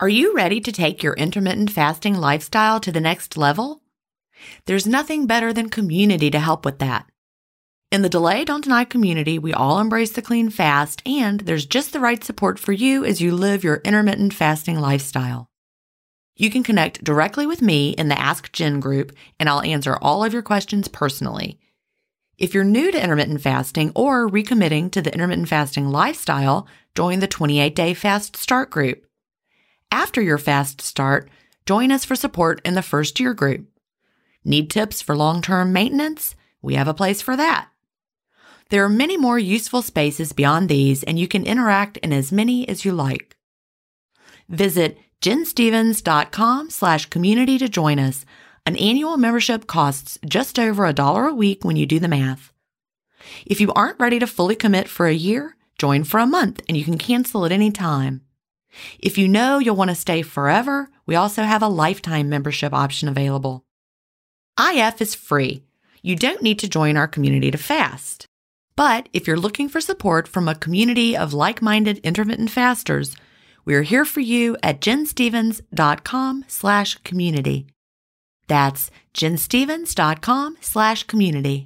Are you ready to take your intermittent fasting lifestyle to the next level? There's nothing better than community to help with that. In the Delay Don't Deny community, we all embrace the clean fast, and there's just the right support for you as you live your intermittent fasting lifestyle. You can connect directly with me in the Ask Jen group, and I'll answer all of your questions personally. If you're new to intermittent fasting or recommitting to the intermittent fasting lifestyle, join the 28-Day Fast Start group. After your fast start, join us for support in the First Year group. Need tips for long-term maintenance? We have a place for that. There are many more useful spaces beyond these, and you can interact in as many as you like. Visit jenstevens.com/community to join us. An annual membership costs just over $1 a week when you do the math. If you aren't ready to fully commit for a year, join for a month and you can cancel at any time. If you know you'll want to stay forever, we also have a lifetime membership option available. IF is free. You don't need to join our community to fast. But if you're looking for support from a community of like-minded intermittent fasters, we're here for you at jenstevens.com/community. That's jenstevens.com/community.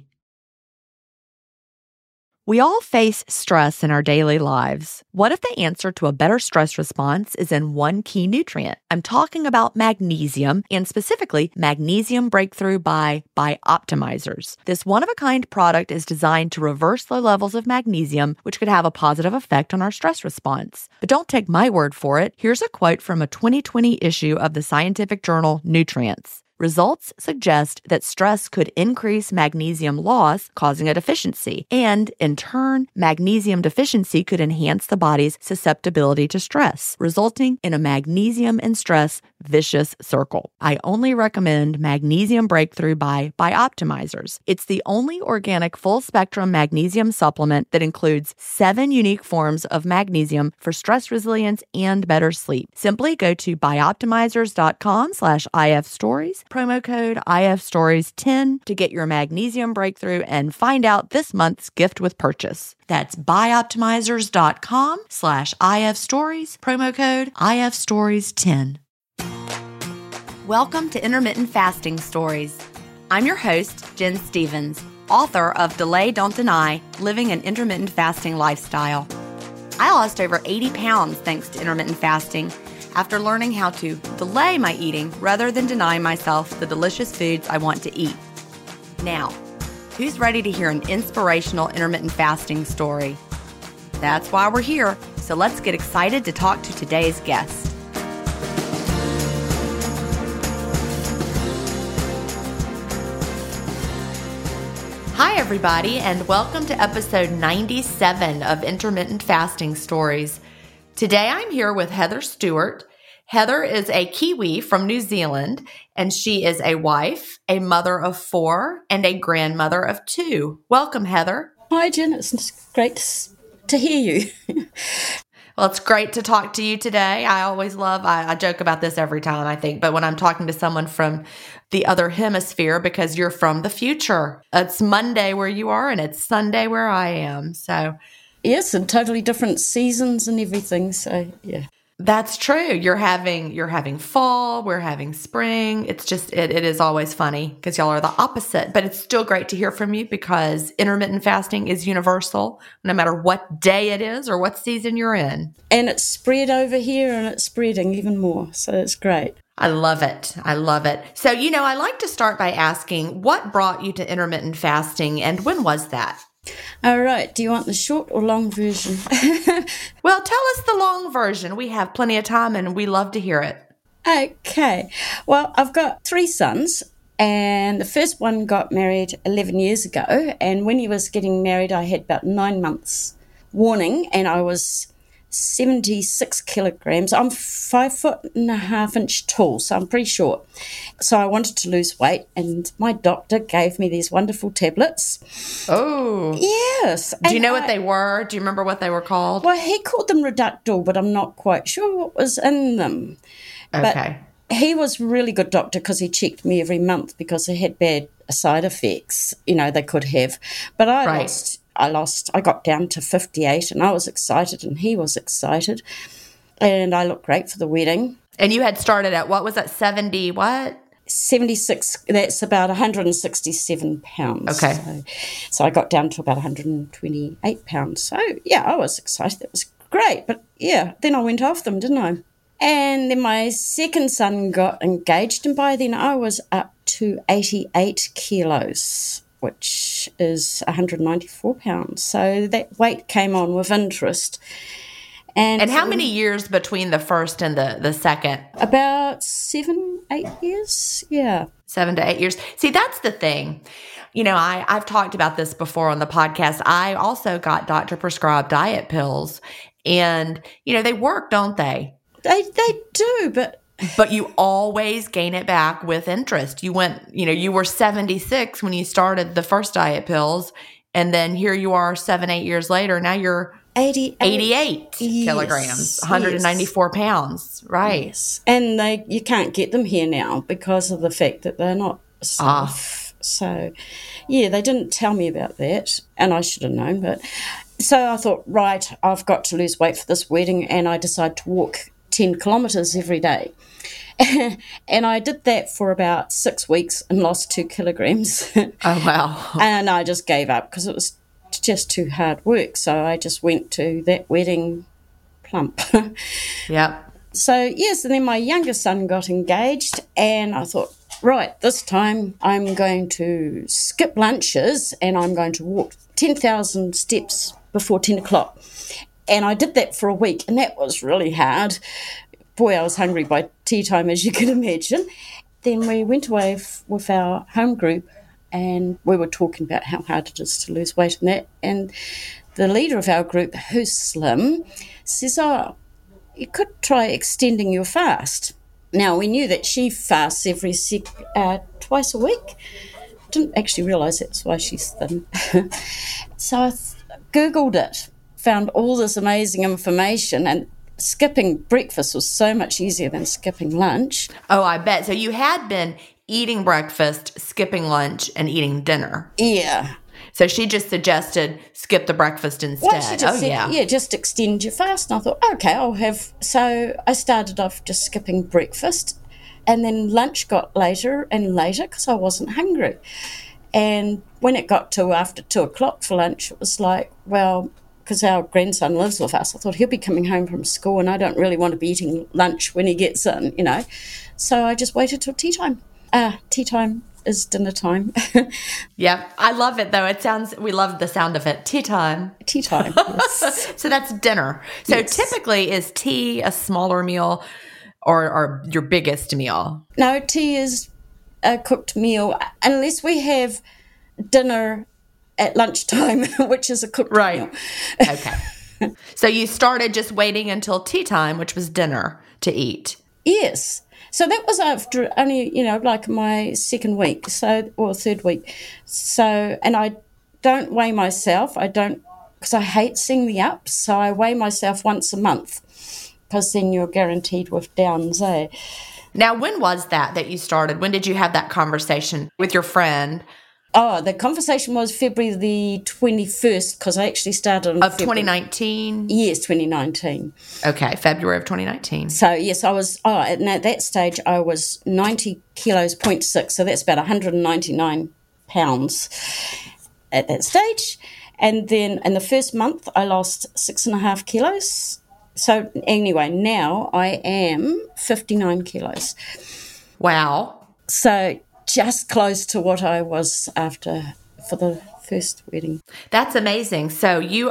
We all face stress in our daily lives. What if the answer to a better stress response is in one key nutrient? I'm talking about magnesium, and specifically Magnesium Breakthrough by Bioptimizers. This one-of-a-kind product is designed to reverse low levels of magnesium, which could have a positive effect on our stress response. But don't take my word for it. Here's a quote from a 2020 issue of the scientific journal Nutrients. Results suggest that stress could increase magnesium loss, causing a deficiency, and in turn, magnesium deficiency could enhance the body's susceptibility to stress, resulting in a magnesium and stress vicious circle. I only recommend Magnesium Breakthrough by Bioptimizers. It's the only organic full-spectrum magnesium supplement that includes 7 unique forms of magnesium for stress resilience and better sleep. Simply go to bioptimizers.com/IFstories, promo code IFstories10 to get your Magnesium Breakthrough and find out this month's gift with purchase. That's bioptimizers.com/IFstories, promo code IFstories10. Welcome to Intermittent Fasting Stories. I'm your host, Jen Stevens, author of Delay Don't Deny, Living an Intermittent Fasting Lifestyle. I lost over 80 pounds thanks to intermittent fasting after learning how to delay my eating rather than deny myself the delicious foods I want to eat. Now, who's ready to hear an inspirational intermittent fasting story? That's why we're here, so let's get excited to talk to today's guest. Hi, everybody, and welcome to episode 97 of Intermittent Fasting Stories. Today, I'm here with Heather Stewart. Heather is a Kiwi from New Zealand, and she is a wife, a mother of 4, and a grandmother of 2. Welcome, Heather. Hi, Jen. It's great to hear you. Well, it's great to talk to you today. I always love, I joke about this every time, I think, but when I'm talking to someone from the other hemisphere, because you're from the future. It's Monday where you are, and it's Sunday where I am. So, yes, and totally different seasons and everything. So, yeah. That's true. You're having fall, we're having spring. It's just, it is always funny because y'all are the opposite, but it's still great to hear from you because intermittent fasting is universal no matter what day it is or what season you're in. And it's spread over here and it's spreading even more. So it's great. I love it. I love it. So, I like to start by asking what brought you to intermittent fasting and when was that? All right. Do you want the short or long version? Well, tell us the long version. We have plenty of time and we love to hear it. Okay. Well, I've got 3 sons, and the first one got married 11 years ago. And when he was getting married, I had about 9 months warning, and I was 76 kilograms. I'm 5.5 tall, so I'm pretty short. So I wanted to lose weight, and my doctor gave me these wonderful tablets. Oh. Yes. Do you know what they were? Do you remember what they were called? Well, he called them Reductil, but I'm not quite sure what was in them. Okay. But he was a really good doctor because he checked me every month because I had bad side effects, they could have. But I got down to 58 and I was excited and he was excited and I looked great for the wedding. And you had started at, what was that, 70 what? 76, that's about 167 pounds. Okay. So I got down to about 128 pounds. So, yeah, I was excited. That was great. But, yeah, then I went off them, didn't I? And then my second son got engaged, and by then I was up to 88 kilos, which is 194 pounds. So that weight came on with interest. And how many years between the first and the second? About 7, 8 years, yeah. 7 to 8 years. See, that's the thing. You know, I've talked about this before on the podcast. I also got doctor-prescribed diet pills, and, you know, they work, don't they? They do, but you always gain it back with interest. You were 76 when you started the first diet pills, and then here you are 7, 8 years later. Now you're 88 kilograms, 194 pounds, right? Yes. And you can't get them here now because of the fact that they're not safe. So, yeah, they didn't tell me about that, and I should have known. But so I thought, right, I've got to lose weight for this wedding, and I decided to walk 10 kilometres every day. And I did that for about 6 weeks and lost 2 kilograms. Oh, wow. And I just gave up because it was just too hard work. So I just went to that wedding plump. Yep. So, yes, and then my younger son got engaged, and I thought, right, this time I'm going to skip lunches and I'm going to walk 10,000 steps before 10 o'clock. And I did that for a week, and that was really hard. Boy, I was hungry by tea time, as you can imagine. Then we went away with our home group, and we were talking about how hard it is to lose weight and that. And the leader of our group, who's slim, says, you could try extending your fast. Now, we knew that she fasts twice a week. Didn't actually realise that's why she's thin. So I Googled it, found all this amazing information, and skipping breakfast was so much easier than skipping lunch. Oh, I bet. So you had been eating breakfast, skipping lunch, and eating dinner. Yeah. So she just suggested skip the breakfast instead. Well, she just said, just extend your fast. And I thought, okay, I'll have... So I started off just skipping breakfast, and then lunch got later and later because I wasn't hungry. And when it got to after 2 o'clock for lunch, it was like, well, because our grandson lives with us, I thought he'll be coming home from school and I don't really want to be eating lunch when he gets in, you know. So I just waited till tea time. Tea time is dinner time. Yep. I love it, though. We love the sound of it. Tea time. Tea time, yes. So that's dinner. So yes. Typically, is tea a smaller meal or your biggest meal? No, tea is a cooked meal, unless we have dinner at lunchtime, which is a cooked meal. Okay. So you started just waiting until tea time, which was dinner, to eat. Yes. So that was after only, like my second week, or third week. So, and I don't weigh myself. I don't, because I hate seeing the ups. So I weigh myself once a month, because then you're guaranteed with downs, eh? Now, when was that you started? When did you have that conversation with your friend? Oh, the conversation was February the 21st, because I actually started on February. 2019? Yes, 2019. Okay, February of 2019. So, yes, I was, and at that stage I was 90 kilos, 0.6, so that's about 199 pounds at that stage. And then in the first month I lost 6.5 kilos. So anyway, now I am 59 kilos. Wow. So just close to what I was for the first wedding. That's amazing. So you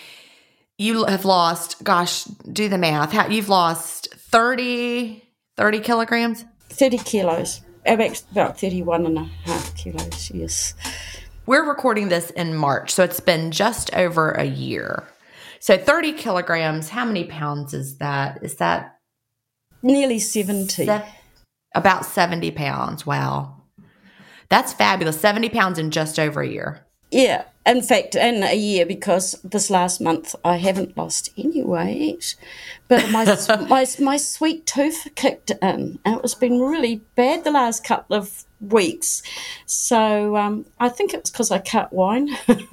have lost, gosh, do the math. You've lost 30 kilograms? 30 kilos. About 31.5 kilos, yes. We're recording this in March, so it's been just over a year. So 30 kilograms, how many pounds is that? Is that? Nearly 70. About 70 pounds. Wow. That's fabulous. 70 pounds in just over a year. Yeah. In fact, in a year, because this last month I haven't lost any weight, but my sweet tooth kicked in, and it's been really bad the last couple of weeks. So I think it was because I cut wine.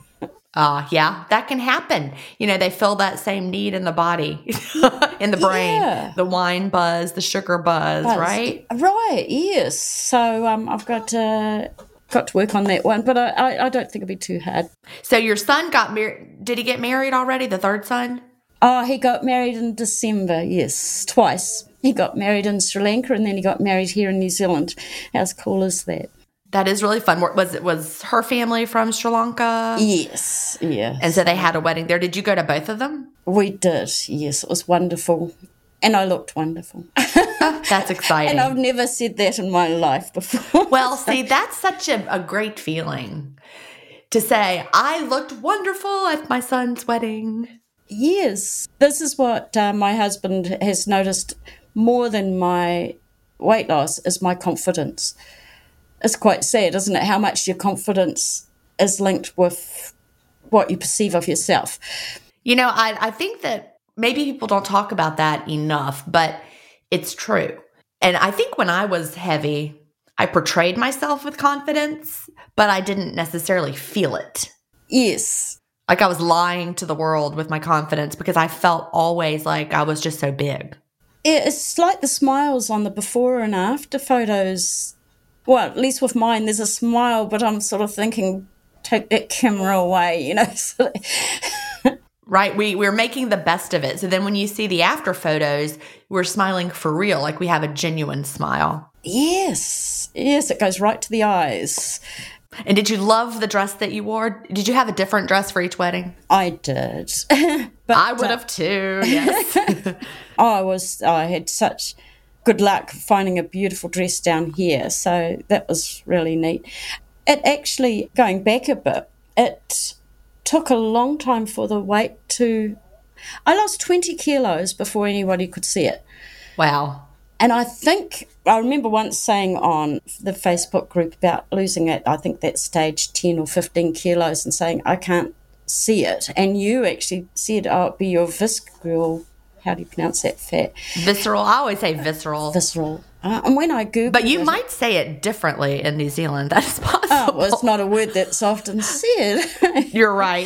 Yeah, that can happen. They feel that same need in the body, in the brain, the wine buzz, the sugar buzz, right? Right, yes. So I've got to work on that one, but I don't think it'll be too hard. So your son got married. Did he get married already, the third son? Oh, he got married in December, yes, twice. He got married in Sri Lanka and then he got married here in New Zealand. How cool is that? That is really fun. Was her family from Sri Lanka? Yes. And so they had a wedding there. Did you go to both of them? We did, yes. It was wonderful. And I looked wonderful. That's exciting. And I've never said that in my life before. Well, see, that's such a great feeling to say, I looked wonderful at my son's wedding. Yes. This is what my husband has noticed more than my weight loss is my confidence. It's quite sad, isn't it, how much your confidence is linked with what you perceive of yourself. I think that maybe people don't talk about that enough, but it's true. And I think when I was heavy, I portrayed myself with confidence, but I didn't necessarily feel it. Yes. Like I was lying to the world with my confidence because I felt always like I was just so big. It's like the smiles on the before and after photos. Well, at least with mine, there's a smile, but I'm sort of thinking, take that camera away, Right. We're making the best of it. So then when you see the after photos, we're smiling for real, like we have a genuine smile. Yes. Yes, it goes right to the eyes. And did you love the dress that you wore? Did you have a different dress for each wedding? I did. But I would have too, yes. I had such good luck finding a beautiful dress down here, so that was really neat. It actually, going back a bit, it took a long time for the weight I lost 20 kilos before anybody could see it. Wow. And I remember once saying on the Facebook group about losing it, I think that stage 10 or 15 kilos and saying, I can't see it. And you actually said, it'd be your visceral, how do you pronounce that, fat? Visceral. I always say visceral. Visceral. And when I Googled But you might say it differently in New Zealand. That is possible. Oh, well, it's not a word that's often said. You're right.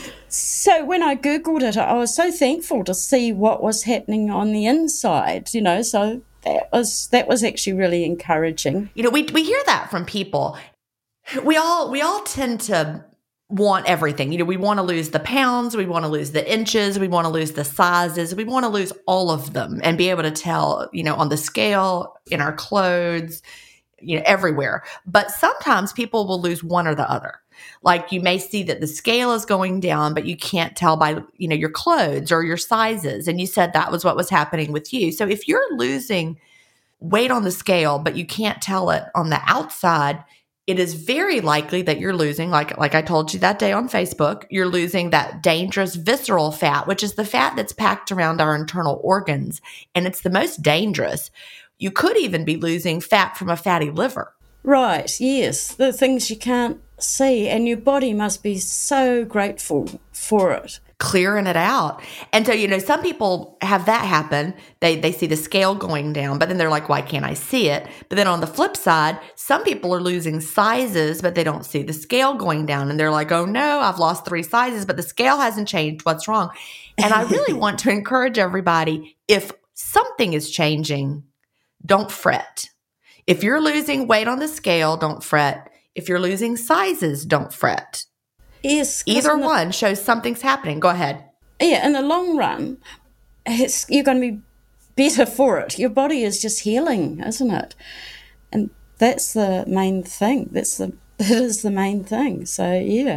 So when I Googled it, I was so thankful to see what was happening on the inside, so that was actually really encouraging. We hear that from people. We all tend to want everything. We want to lose the pounds, we want to lose the inches, we want to lose the sizes, we want to lose all of them and be able to tell, on the scale, in our clothes, everywhere. But sometimes people will lose one or the other. Like you may see that the scale is going down, but you can't tell by, your clothes or your sizes. And you said that was what was happening with you. So if you're losing weight on the scale, but you can't tell it on the outside, it is very likely that you're losing, like I told you that day on Facebook, you're losing that dangerous visceral fat, which is the fat that's packed around our internal organs. And it's the most dangerous. You could even be losing fat from a fatty liver. Right, yes. The things you can't see, and your body must be so grateful for it. Clearing it out. And so, some people have that happen. They see the scale going down, but then they're like, why can't I see it? But then on the flip side, some people are losing sizes, but they don't see the scale going down. And they're like, oh no, I've lost 3 sizes, but the scale hasn't changed. What's wrong? And I really want to encourage everybody, if something is changing, don't fret. If you're losing weight on the scale, don't fret. If you're losing sizes, don't fret. Yes. Either one shows something's happening. Go ahead. Yeah, in the long run, you're going to be better for it. Your body is just healing, isn't it? And that's the main thing. That is the main thing. So, yeah.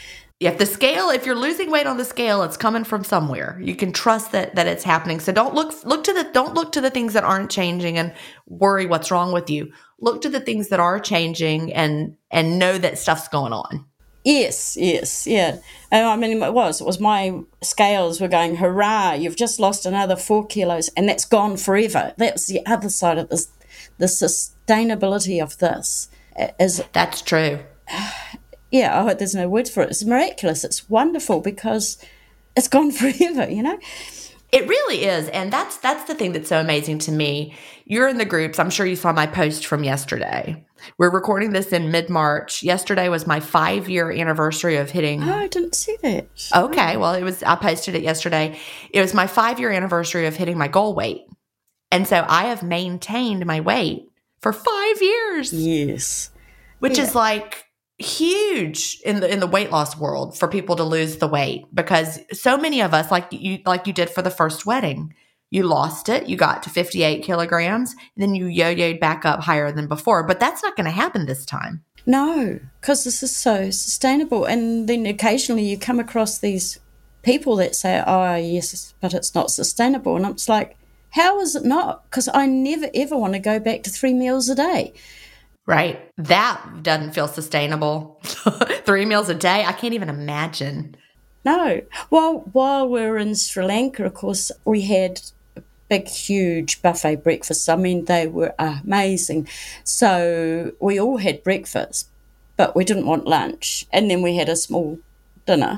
If you're losing weight on the scale, it's coming from somewhere. You can trust that it's happening. So don't look to the things that aren't changing and worry what's wrong with you. Look to the things that are changing and know that stuff's going on. Yes, yeah. I mean, it was my scales were going, hurrah, you've just lost another 4 kilos and that's gone forever. That's the other side of this. The sustainability of this is... That's true. Yeah, there's no words for it. It's miraculous. It's wonderful because it's gone forever, It really is. And that's the thing that's so amazing to me. You're in the groups. I'm sure you saw my post from yesterday. We're recording this in mid-March. Yesterday was my 5-year anniversary of hitting. Oh, I didn't see that. Okay. Well, I posted it yesterday. It was my 5-year anniversary of hitting my goal weight. And so I have maintained my weight for 5 years. Yes. Which is like huge in the weight loss world for people to lose the weight, because so many of us, like you did for the first wedding, you lost it, you got to 58 kilograms, and then you yo-yoed back up higher than before. But that's not going to happen this time. No, because this is so sustainable. And then occasionally you come across these people that say, oh, yes, but it's not sustainable. And I'm just like, how is it not? Because I never, ever want to go back to 3 meals a day. Right. That doesn't feel sustainable. 3 meals a day. I can't even imagine. No. Well, while we were in Sri Lanka, of course, we had a big, huge buffet breakfast. I mean, they were amazing. So we all had breakfast, but we didn't want lunch. And then we had a small dinner.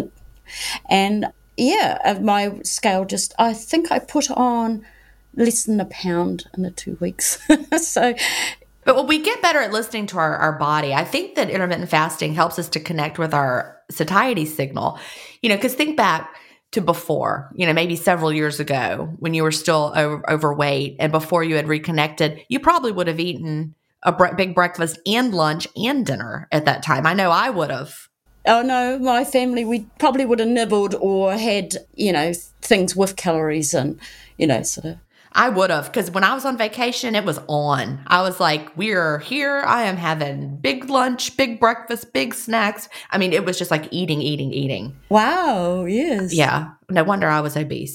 And yeah, my scale I think I put on less than a pound in the 2 weeks. So... But we get better at listening to our body. I think that intermittent fasting helps us to connect with our satiety signal. Because think back to before, maybe several years ago when you were still overweight and before you had reconnected, you probably would have eaten a big breakfast and lunch and dinner at that time. I know I would have. Oh, no, my family, we probably would have nibbled or had, things with calories and, sort of. I would have, because when I was on vacation, it was on. I was like, we're here. I am having big lunch, big breakfast, big snacks. I mean, it was just like eating. Wow, yes. Yeah. No wonder I was obese.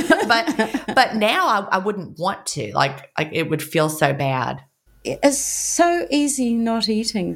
But now I wouldn't want to. Like it would feel so bad. It's so easy not eating.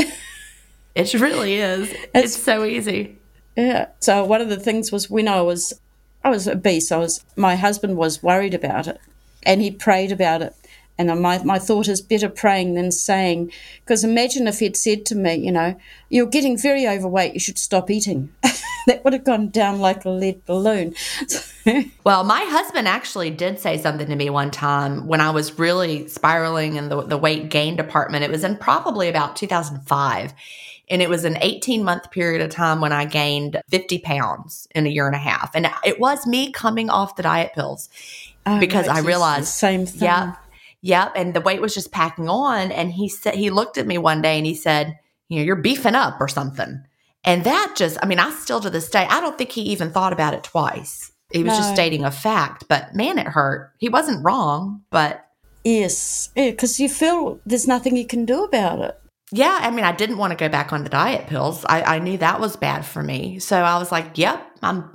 It really is. It's so easy. Yeah. So one of the things was when I was obese. My husband was worried about it, and he prayed about it. And my thought is better praying than saying, because imagine if he'd said to me, you're getting very overweight, you should stop eating. That would have gone down like a lead balloon. Well, my husband actually did say something to me one time when I was really spiraling in the weight gain department. It was in probably about 2005. And it was an 18-month period of time when I gained 50 pounds in a year and a half. And it was me coming off the diet pills because I realized. Same thing. Yep. And the weight was just packing on. And he looked at me one day and he said, you're beefing up or something. And that I still to this day, I don't think he even thought about it twice. He was just stating a fact. But man, it hurt. He wasn't wrong, but. Yes. Yeah, because you feel there's nothing you can do about it. Yeah, I didn't want to go back on the diet pills. I knew that was bad for me. So I was like, yep,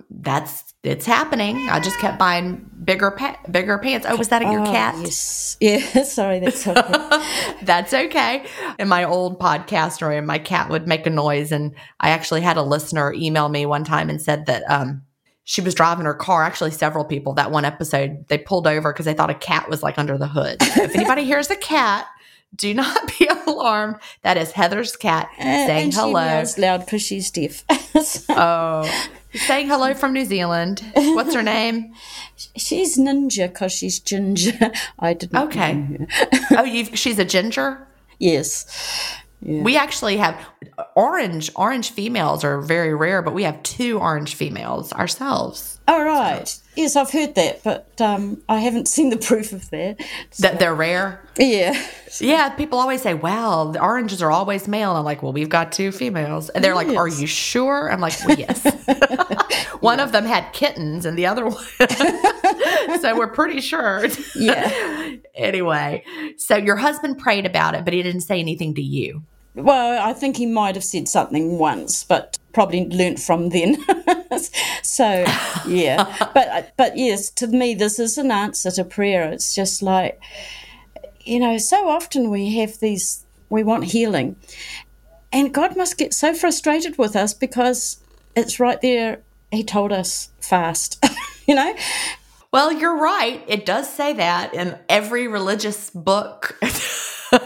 it's happening. I just kept buying bigger pants. Oh, was that your cat? Yes. Yeah, sorry, that's okay. That's okay. In my old podcast story, my cat would make a noise. And I actually had a listener email me one time and said that she was driving her car. Actually, several people, that one episode, they pulled over because they thought a cat was like under the hood. So if anybody hears a cat, do not be alarmed. That is Heather's cat saying and hello. She meows loud because she's deaf. Oh, saying hello from New Zealand. What's her name? She's Ninja because she's ginger. I didn't. Okay. She's a ginger? Yes. Yeah. We actually have orange females are very rare, but we have 2 orange females ourselves. Oh, right. So. Yes, I've heard that, but I haven't seen the proof of that. So. That they're rare? Yeah. Yeah, people always say, well, the oranges are always male. And I'm like, well, we've got 2 females. And they're like, are you sure? I'm like, well, yes. One of them had kittens and the other one. So we're pretty sure. Yeah. Anyway, so your husband prayed about it, but he didn't say anything to you. Well, I think he might have said something once, but probably learnt from then. So, yeah. But yes, to me, this is an answer to prayer. It's just like, so often we have we want healing. And God must get so frustrated with us because it's right there. He told us fast, Well, you're right. It does say that in every religious book.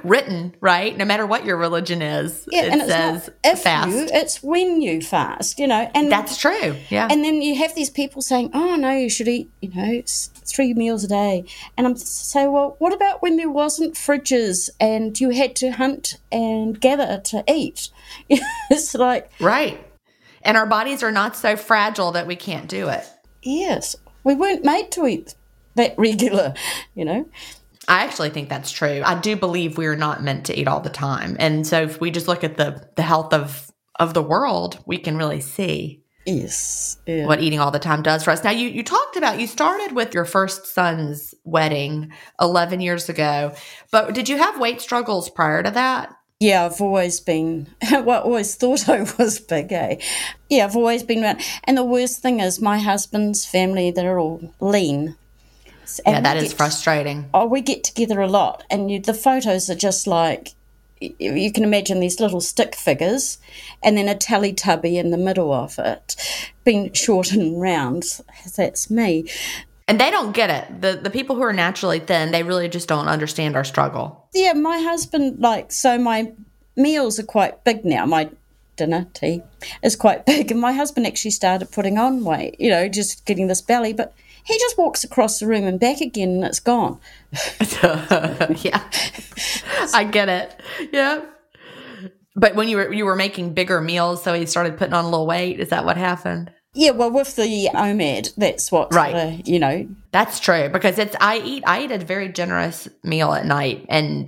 written, right? No matter what your religion is, Yeah, and it it's says not if fast. it's when you fast, and That's true. Yeah. And then you have these people saying, "Oh no, you should eat, 3 meals a day." And I'm saying, well, what about when there wasn't fridges and you had to hunt and gather to eat? It's like, right. And our bodies are not so fragile that we can't do it. yes, we weren't made to eat that regular. I actually think that's true. I do believe we're not meant to eat all the time. And so if we just look at the health of the world, we can really see Yes. Yeah. what eating all the time does for us. Now, you talked about, you started with your first son's wedding 11 years ago, but did you have weight struggles prior to that? Yeah, I've always been, always thought I was big, eh? Yeah, I've always been around. And the worst thing is my husband's family, they're all lean. Yeah, that is frustrating. Oh, we get together a lot, and the photos are just like, you can imagine these little stick figures and then a Teletubby in the middle of it, being short and round. That's me. And they don't get it. The people who are naturally thin, they really just don't understand our struggle. Yeah, my husband, so my meals are quite big now. My dinner, tea, is quite big. And my husband actually started putting on weight, just getting this belly. But he just walks across the room and back again and it's gone. Yeah, I get it. Yeah. But when you were making bigger meals, so he started putting on a little weight, is that what happened? Yeah, well, with the OMAD, that's what, right. That's true, because I eat a very generous meal at night, and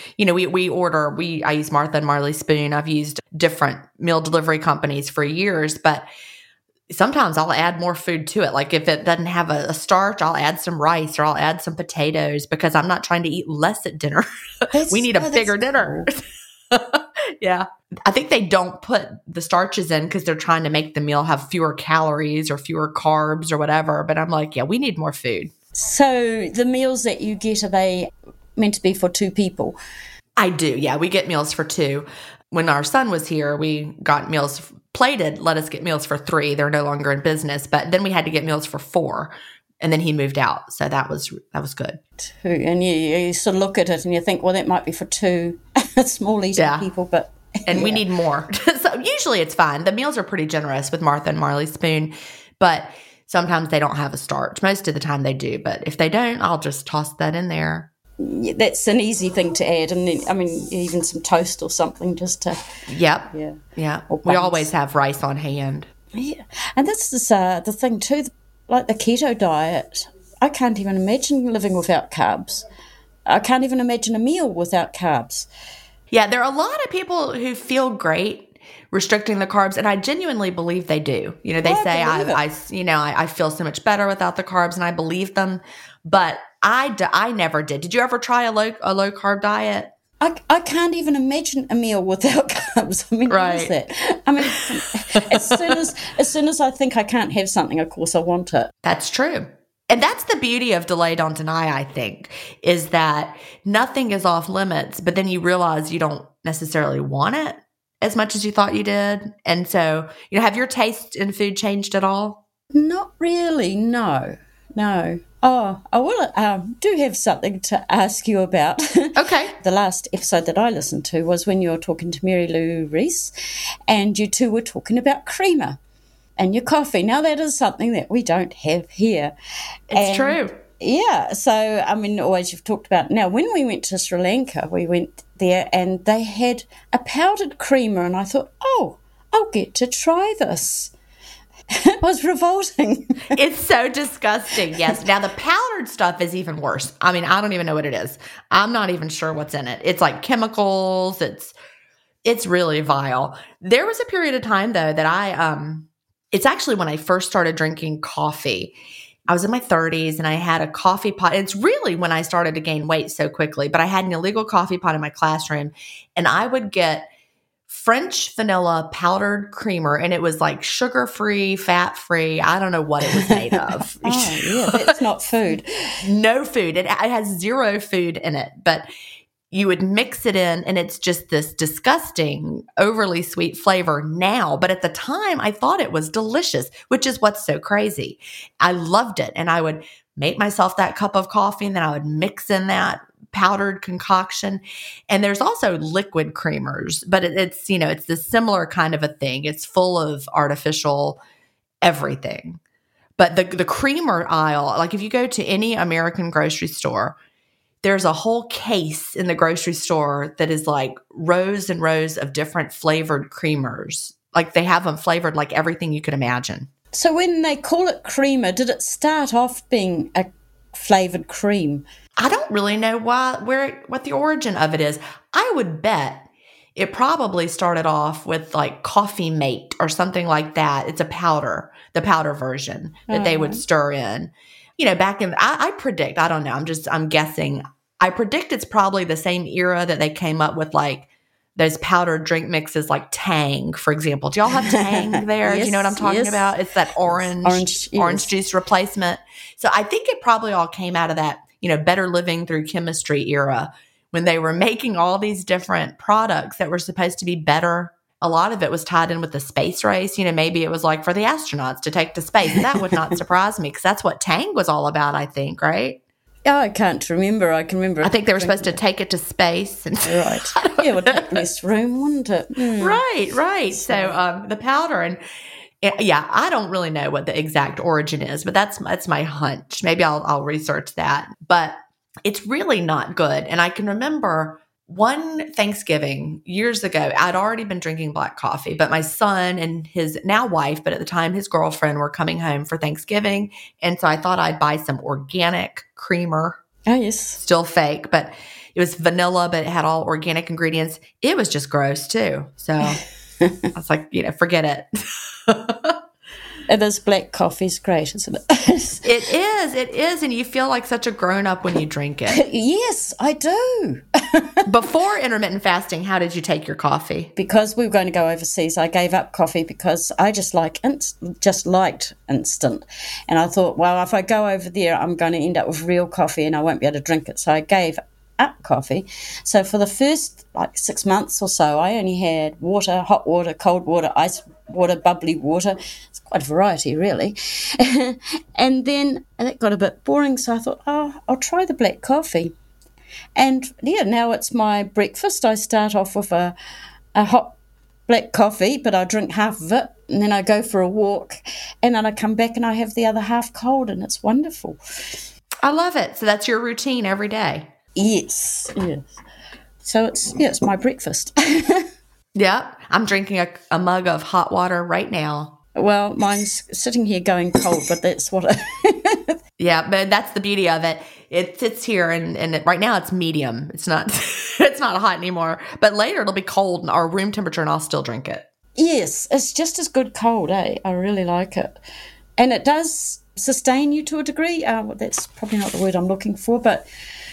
I use Martha and Marley Spoon. I've used different meal delivery companies for years, but sometimes I'll add more food to it. Like if it doesn't have a starch, I'll add some rice or I'll add some potatoes, because I'm not trying to eat less at dinner. We need a bigger dinner. Cool. Yeah. I think they don't put the starches in because they're trying to make the meal have fewer calories or fewer carbs or whatever. But I'm like, yeah, we need more food. So the meals that you get, are they meant to be for 2 people? I do. Yeah. We get meals for 2. When our son was here, we got meals Plated let us get meals for 3. They're no longer in business, but then we had to get meals for 4. And then he moved out. So that was good. 2. And you sort of look at it and you think, well, that might be for 2 small eating people, but... And we need more. So usually it's fine. The meals are pretty generous with Martha and Marley Spoon, but sometimes they don't have a starch. Most of the time they do, but if they don't, I'll just toss that in there. Yeah, that's an easy thing to add. And then, even some toast or something just to... Yep. Yeah. We always have rice on hand. Yeah. And this is the thing too, like the keto diet. I can't even imagine living without carbs. I can't even imagine a meal without carbs. Yeah, there are a lot of people who feel great restricting the carbs, and I genuinely believe they do. They say, I feel so much better without the carbs, and I believe them. But I never did. Did you ever try a low carb diet? I can't even imagine a meal without carbs. Right. What is that? As soon as I think I can't have something, of course I want it. That's true. And that's the beauty of delay, don't deny, I think, is that nothing is off limits, but then you realize you don't necessarily want it as much as you thought you did. And so, have your taste in food changed at all? Not really, no. Oh, I do have something to ask you about. Okay. The last episode that I listened to was when you were talking to Mary Lou Reese, and you two were talking about creamer and your coffee. Now, that is something that we don't have here. It's true. Yeah. So, always you've talked about it. Now, when we went to Sri Lanka, we went there and they had a powdered creamer, and I thought, oh, I'll get to try this. It was revolting. It's so disgusting, yes. Now, the powdered stuff is even worse. I don't even know what it is. I'm not even sure what's in it. It's like chemicals. It's really vile. There was a period of time, though, that it's actually when I first started drinking coffee. I was in my 30s and I had a coffee pot. It's really when I started to gain weight so quickly, but I had an illegal coffee pot in my classroom, and I would get French vanilla powdered creamer, and it was like sugar-free, fat-free. I don't know what it was made of. Oh, yeah, that's not food. No food. It has 0 food in it, but you would mix it in, and it's just this disgusting, overly sweet flavor now. But at the time, I thought it was delicious, which is what's so crazy. I loved it, and I would make myself that cup of coffee, and then I would mix in that powdered concoction. And there's also liquid creamers, but it's the similar kind of a thing. It's full of artificial everything. But the creamer aisle, like if you go to any American grocery store, there's a whole case in the grocery store that is like rows and rows of different flavored creamers. Like they have them flavored like everything you could imagine. So when they call it creamer, did it start off being a flavored cream? I don't really know what the origin of it is. I would bet it probably started off with like Coffee Mate or something like that. It's a powder, the powder version that they would stir in. Back in, I predict, I don't know, I'm guessing. I predict it's probably the same era that they came up with like those powdered drink mixes like Tang, for example. Do y'all have Tang there? Yes, Do you know what I'm talking about? It's that orange juice replacement. So I think it probably all came out of that, Better Living Through Chemistry era when they were making all these different products that were supposed to be better. A lot of it was tied in with the space race. Maybe it was like for the astronauts to take to space. That would not surprise me because that's what Tang was all about, I think, right? Oh, I can't remember. I can remember. I think they were supposed to take it to space. Right. Yeah, it would take less room, wouldn't it? Right. So the powder and yeah, I don't really know what the exact origin is, but that's my hunch. Maybe I'll research that. But it's really not good. And I can remember one Thanksgiving years ago, I'd already been drinking black coffee, but my son and his now wife, but at the time his girlfriend, were coming home for Thanksgiving. And so I thought I'd buy some organic creamer. Oh, yes. Still fake, but it was vanilla, but it had all organic ingredients. It was just gross too. So I was like, forget it. It is. Black coffee's great, isn't it? It is. And you feel like such a grown-up when you drink it. Yes, I do. Before intermittent fasting, how did you take your coffee? Because we were going to go overseas, I gave up coffee because I just liked instant. And I thought, well, if I go over there, I'm going to end up with real coffee and I won't be able to drink it. So I gave up coffee. So for the first 6 months or so, I only had water, hot water, cold water, ice water, bubbly water. It's quite a variety, really. And then that got a bit boring, so I thought, I'll try the black coffee. And yeah, now it's my breakfast. I start off with a hot black coffee, but I drink half of it, and then I go for a walk, and then I come back and I have the other half cold, and it's wonderful. I love it. So that's your routine every day. Yes. So it's my breakfast. Yep. I'm drinking a mug of hot water right now. Well, mine's sitting here going cold, but that's what Yeah, but that's the beauty of it. It sits here and right now it's medium. It's not it's not hot anymore. But later it'll be cold or room temperature and I'll still drink it. Yes, it's just as good cold, eh? I really like it. And it does sustain you to a degree. That's probably not the word I'm looking for, but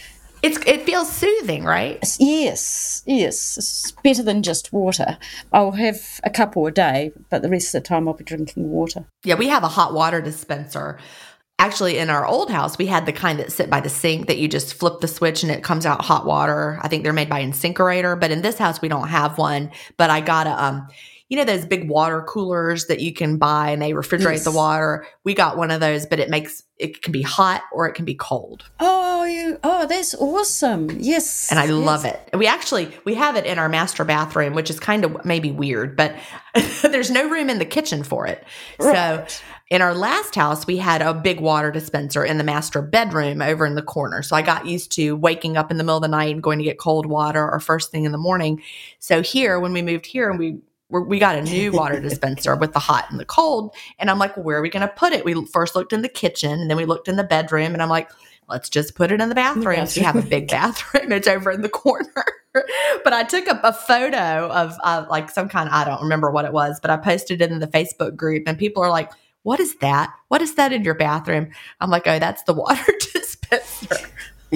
it feels soothing, right? Yes. It's better than just water. I'll have a couple a day, but the rest of the time I'll be drinking water. Yeah, we have a hot water dispenser. Actually, in our old house, we had the kind that sit by the sink that you just flip the switch and it comes out hot water. I think they're made by InSinkErator, but in this house, we don't have one. But I got those big water coolers that you can buy and they refrigerate the water. We got one of those, but it can be hot or it can be cold. Oh, that's awesome. Yes. And I love it. We have it in our master bathroom, which is kind of maybe weird, but there's no room in the kitchen for it. Right. So in our last house, we had a big water dispenser in the master bedroom over in the corner. So I got used to waking up in the middle of the night and going to get cold water or first thing in the morning. So here, when we moved here and we got a new water dispenser with the hot and the cold. And I'm like, well, where are we going to put it? We first looked in the kitchen and then we looked in the bedroom and I'm like, let's just put it in the bathroom. So we have a big bathroom. It's over in the corner. But I took a photo of like some kind, I don't remember what it was, but I posted it in the Facebook group and people are like, what is that? What is that in your bathroom? I'm like, oh, that's the water dispenser.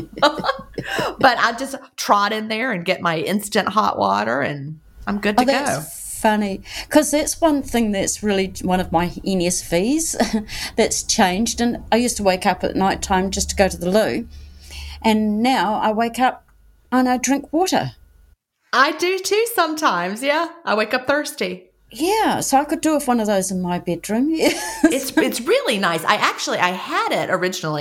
But I just trot in there and get my instant hot water and I'm good to go. Funny, because that's one thing that's really one of my NSVs that's changed. And I used to wake up at night time just to go to the loo, and now I wake up and I drink water. I do too sometimes. Yeah, I wake up thirsty. Yeah, so I could do with one of those in my bedroom. It's really nice. I had it originally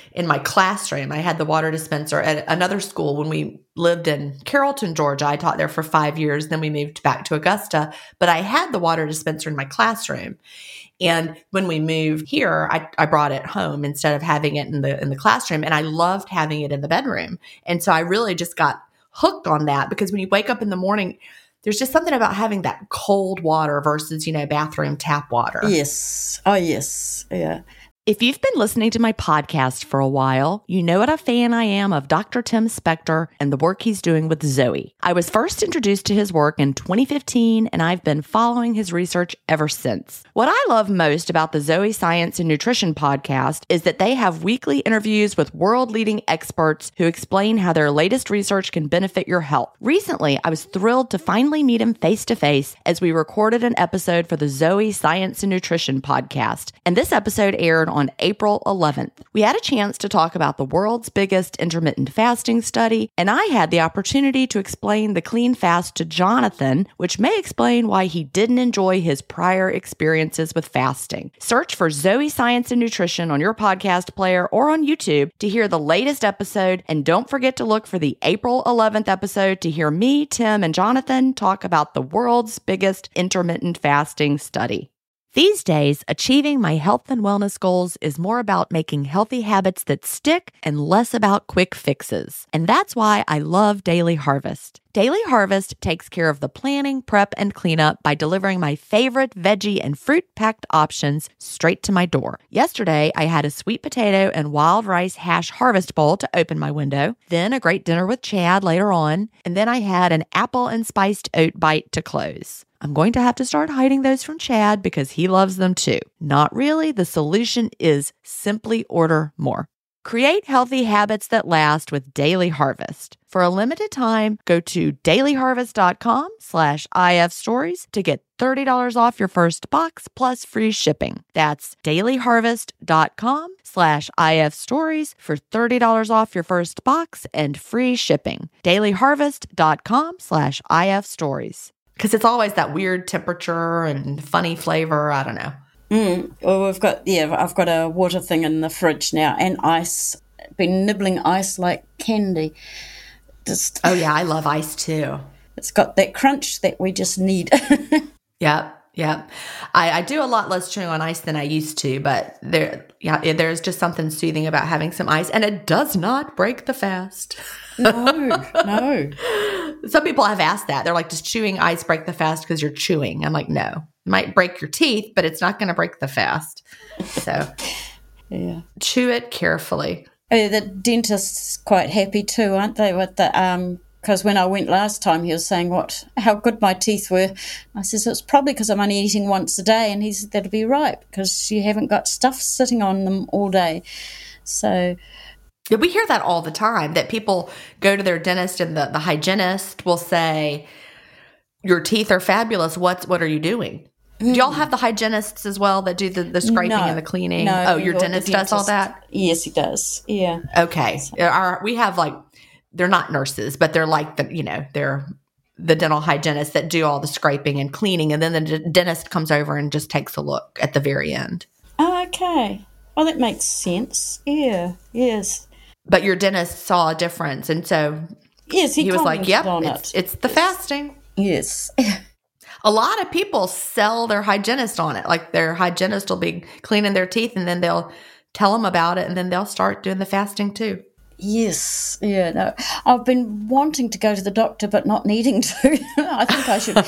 in my classroom. I had the water dispenser at another school when we lived in Carrollton, Georgia. I taught there for 5 years. Then we moved back to Augusta. But I had the water dispenser in my classroom. And when we moved here, I brought it home instead of having it in the classroom. And I loved having it in the bedroom. And so I really just got hooked on that, because when you wake up in the morning, there's just something about having that cold water versus, bathroom tap water. Yes. Oh, yes. Yeah. If you've been listening to my podcast for a while, you know what a fan I am of Dr. Tim Spector and the work he's doing with Zoe. I was first introduced to his work in 2015, and I've been following his research ever since. What I love most about the Zoe Science and Nutrition podcast is that they have weekly interviews with world-leading experts who explain how their latest research can benefit your health. Recently, I was thrilled to finally meet him face-to-face as we recorded an episode for the Zoe Science and Nutrition podcast, and this episode aired on April 11th. We had a chance to talk about the world's biggest intermittent fasting study, and I had the opportunity to explain the clean fast to Jonathan, which may explain why he didn't enjoy his prior experiences with fasting. Search for Zoe Science and Nutrition on your podcast player or on YouTube to hear the latest episode, and don't forget to look for the April 11th episode to hear me, Tim, and Jonathan talk about the world's biggest intermittent fasting study. These days, achieving my health and wellness goals is more about making healthy habits that stick and less about quick fixes. And that's why I love Daily Harvest. Daily Harvest takes care of the planning, prep, and cleanup by delivering my favorite veggie and fruit-packed options straight to my door. Yesterday, I had a sweet potato and wild rice hash harvest bowl to open my window, then a great dinner with Chad later on, and then I had an apple and spiced oat bite to close. I'm going to have to start hiding those from Chad because he loves them too. Not really. The solution is simply order more. Create healthy habits that last with Daily Harvest. For a limited time, go to dailyharvest.com/ifstories to get $30 off your first box plus free shipping. That's dailyharvest.com/ifstories for $30 off your first box and free shipping. dailyharvest.com/ifstories. Because it's always that weird temperature and funny flavor. I don't know. Well, I've got a water thing in the fridge now, and ice. Been nibbling ice like candy. Oh yeah, I love ice too. It's got that crunch that we just need. Yep. I do a lot less chewing on ice than I used to, but there's just something soothing about having some ice, and it does not break the fast. No. Some people have asked that. They're like, does chewing ice break the fast because you're chewing? I'm like, no. It might break your teeth, but it's not going to break the fast. So yeah, chew it carefully. The dentist's quite happy too, aren't they? With the because when I went last time, he was saying how good my teeth were. I said, it's probably because I'm only eating once a day, and he said that'll be right because you haven't got stuff sitting on them all day. So. Yeah, we hear that all the time, that people go to their dentist and the hygienist will say, your teeth are fabulous. What are you doing? Do y'all have the hygienists as well that do the scraping and the cleaning? No. Oh, your dentist does all that? Yes, he does. Yeah. Okay. We have they're not nurses, but they're like they're the dental hygienists that do all the scraping and cleaning. And then the dentist comes over and just takes a look at the very end. Oh, okay. Well, that makes sense. Yeah. Yes. But your dentist saw a difference, and so yes, he was like, "Yep, it's the fasting." Yes. A lot of people sell their hygienist on it. Like their hygienist will be cleaning their teeth, and then they'll tell them about it, and then they'll start doing the fasting too. Yes. Yeah. No, I've been wanting to go to the doctor, but not needing to. I think I should.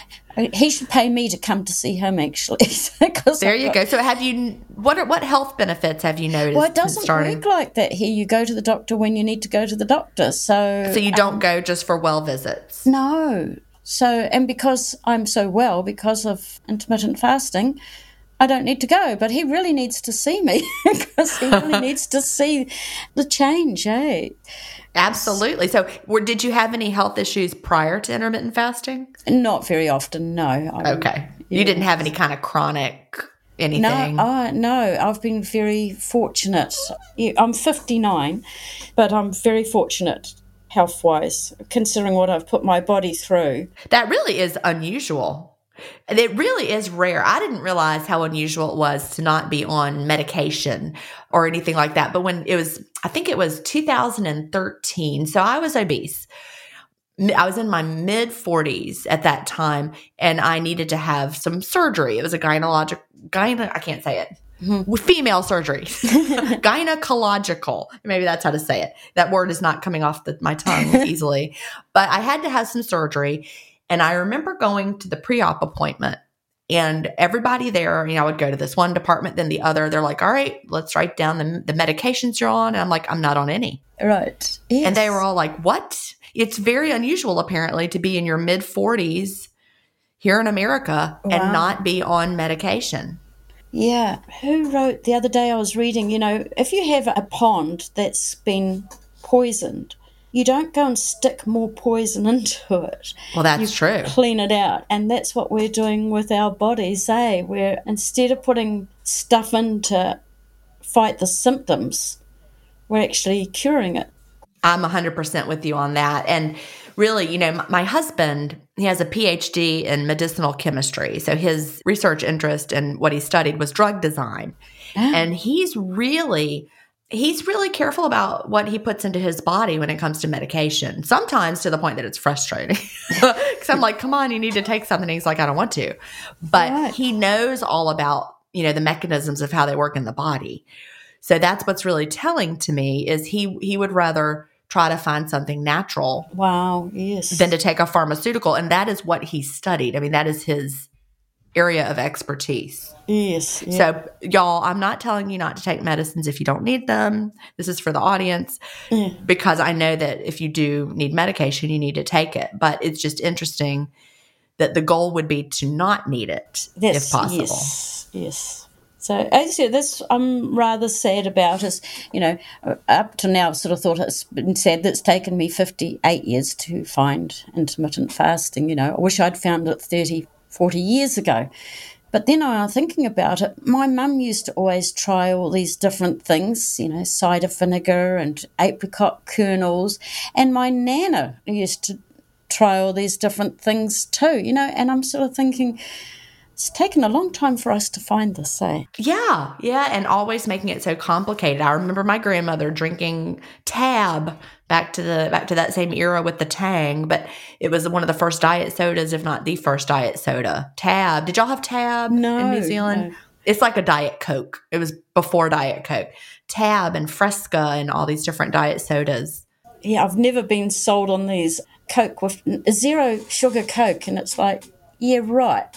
He should pay me to come to see him, actually. There you go. So have you, what health benefits have you noticed? Well, it doesn't work like that here. You go to the doctor when you need to go to the doctor. So you don't go just for well visits? No. So, and because I'm so well, because of intermittent fasting, I don't need to go. But he really needs to see me because he really needs to see the change, eh? Absolutely. So did you have any health issues prior to intermittent fasting? Not very often, no. Okay. Yeah. You didn't have any kind of chronic anything? No. I've been very fortunate. I'm 59, but I'm very fortunate health-wise, considering what I've put my body through. That really is unusual. It really is rare. I didn't realize how unusual it was to not be on medication or anything like that. But I think it was 2013. So I was obese. I was in my mid 40s at that time, and I needed to have some surgery. It was a I can't say it. With female surgery, gynecological. Maybe that's how to say it. That word is not coming off my tongue easily, but I had to have some surgery. And I remember going to the pre-op appointment, and everybody there, I would go to this one department, then the other. They're like, all right, let's write down the medications you're on. And I'm like, I'm not on any. Right. Yes. And they were all like, what? It's very unusual, apparently, to be in your mid 40s here in America and not be on medication. Yeah. Who wrote the other day I was reading, if you have a pond that's been poisoned, you don't go and stick more poison into it. Well, that's true. Clean it out. And that's what we're doing with our bodies, eh? We're, instead of putting stuff in to fight the symptoms, we're actually curing it. I'm 100% with you on that. And really, my husband, he has a PhD in medicinal chemistry. So his research interest and what he studied was drug design. And he's really careful about what he puts into his body when it comes to medication, sometimes to the point that it's frustrating. Because I'm like, come on, you need to take something. And he's like, I don't want to. But he knows all about, the mechanisms of how they work in the body. So that's what's really telling to me is he would rather try to find something natural than to take a pharmaceutical. And that is what he studied. I mean, that is his area of expertise. Yes. Yeah. So, y'all, I'm not telling you not to take medicines if you don't need them. This is for the audience because I know that if you do need medication, you need to take it. But it's just interesting that the goal would be to not need it if possible. Yes. So, as I said, this I'm rather sad about is, up to now I've sort of thought it's been sad that it's taken me 58 years to find intermittent fasting. I wish I'd found it 30, 40 years ago. But then I was thinking about it. My mum used to always try all these different things, cider vinegar and apricot kernels. And my nana used to try all these different things too, and I'm sort of thinking, it's taken a long time for us to find this, eh? Yeah, and always making it so complicated. I remember my grandmother drinking Tab back to that same era with the Tang, but it was one of the first diet sodas, if not the first diet soda. Tab. Did y'all have Tab in New Zealand? No. It's like a Diet Coke. It was before Diet Coke. Tab and Fresca and all these different diet sodas. Yeah, I've never been sold on these Coke with zero sugar Coke, and it's like, yeah, right.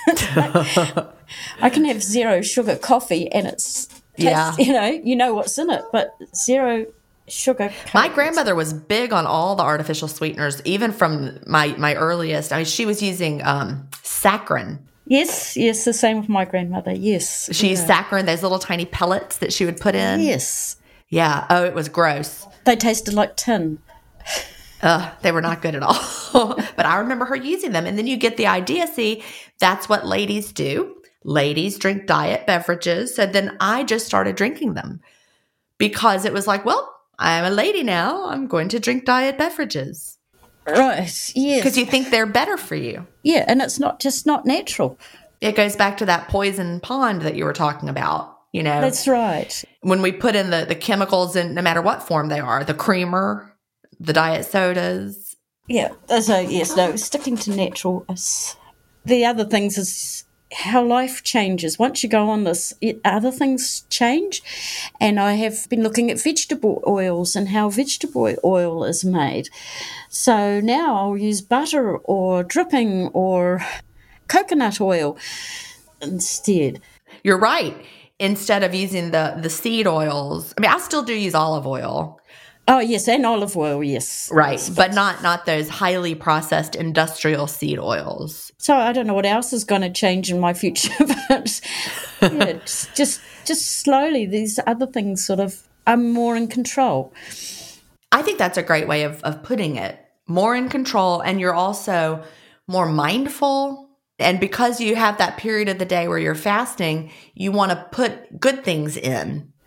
I can have zero sugar coffee and it's you know what's in it, but zero sugar Coke. My grandmother was big on all the artificial sweeteners, even from my earliest. I mean, she was using saccharin. Yes, the same with my grandmother, yes. She used saccharin, those little tiny pellets that she would put in. Yes. Yeah, oh, it was gross. They tasted like tin. They were not good at all. But I remember her using them. And then you get the idea. See, that's what ladies do. Ladies drink diet beverages. So then I just started drinking them because it was like, well, I'm a lady now. I'm going to drink diet beverages. Right, yes. Because you think they're better for you. Yeah, and it's not natural. It goes back to that poison pond that you were talking about. That's right. When we put in the chemicals in, no matter what form they are, the creamer, the diet sodas. Yeah. So, yes, no, sticking to natural. The other things is how life changes. Once you go on this, other things change. And I have been looking at vegetable oils and how vegetable oil is made. So now I'll use butter or dripping or coconut oil instead. You're right. Instead of using the seed oils. I mean, I still do use olive oil. Oh, yes, and olive oil, yes. Right, but not those highly processed industrial seed oils. So I don't know what else is going to change in my future, but yeah, just slowly these other things sort of are more in control. I think that's a great way of putting it. More in control, and you're also more mindful. And because you have that period of the day where you're fasting, you want to put good things in.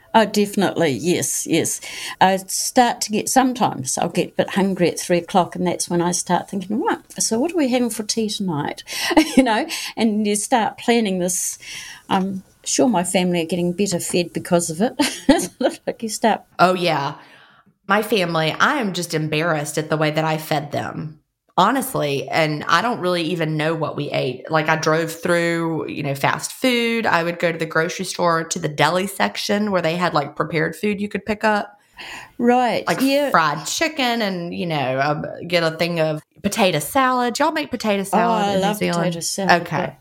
Oh, definitely. Yes, yes. I start to sometimes I'll get a bit hungry at 3 o'clock, and that's when I start thinking, right, so what are we having for tea tonight? And you start planning this. I'm sure my family are getting better fed because of it. Like you start. Oh, yeah. My family, I am just embarrassed at the way that I fed them, honestly. And I don't really even know what we ate. Like I drove through, fast food. I would go to the grocery store to the deli section where they had like prepared food you could pick up, Right, like yeah. fried chicken and, get a thing of potato salad. Do y'all make potato Oh, salad I in New love Zealand? potato salad. Okay.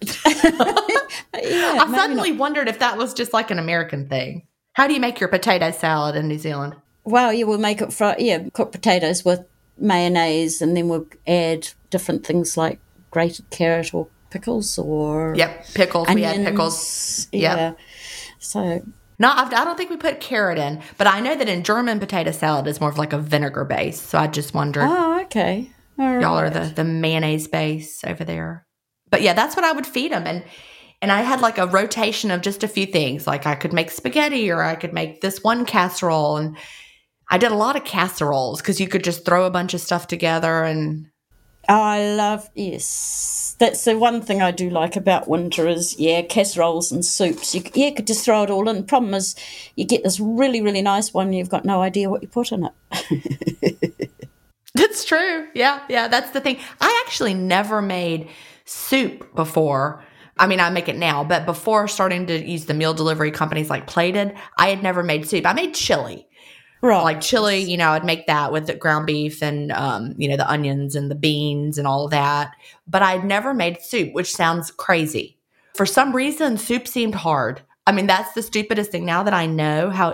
Yeah, I maybe suddenly not. wondered if that was just like an American thing. How do you make your potato salad in New Zealand? Well, yeah, we'll make it cooked potatoes with mayonnaise, and then we'll add different things like grated carrot or pickles or Yep, pickles. We had pickles. onions. Yep. Yeah. So, No, I don't think we put carrot in, but I know that in German potato salad is more of like a vinegar base. So I just wondered, oh, okay. All y'all are right. the mayonnaise base over there. But yeah, that's what I would feed them. And I had like a rotation of just a few things. Like I could make spaghetti or I could make this one casserole. And I did a lot of casseroles because you could just throw a bunch of stuff together and I love, yes. That's the one thing I do like about winter is, casseroles and soups. You could just throw it all in. Problem is, you get this really, really nice one, you've got no idea what you put in it. That's true. Yeah, yeah, that's the thing. I actually never made soup before. I mean, I make it now, but before starting to use the meal delivery companies like Plated, I had never made soup. I made chili. Like Right. chili, I'd make that with the ground beef and, the onions and the beans and all of that. But I'd never made soup, which sounds crazy. For some reason, soup seemed hard. I mean, that's the stupidest thing now that I know how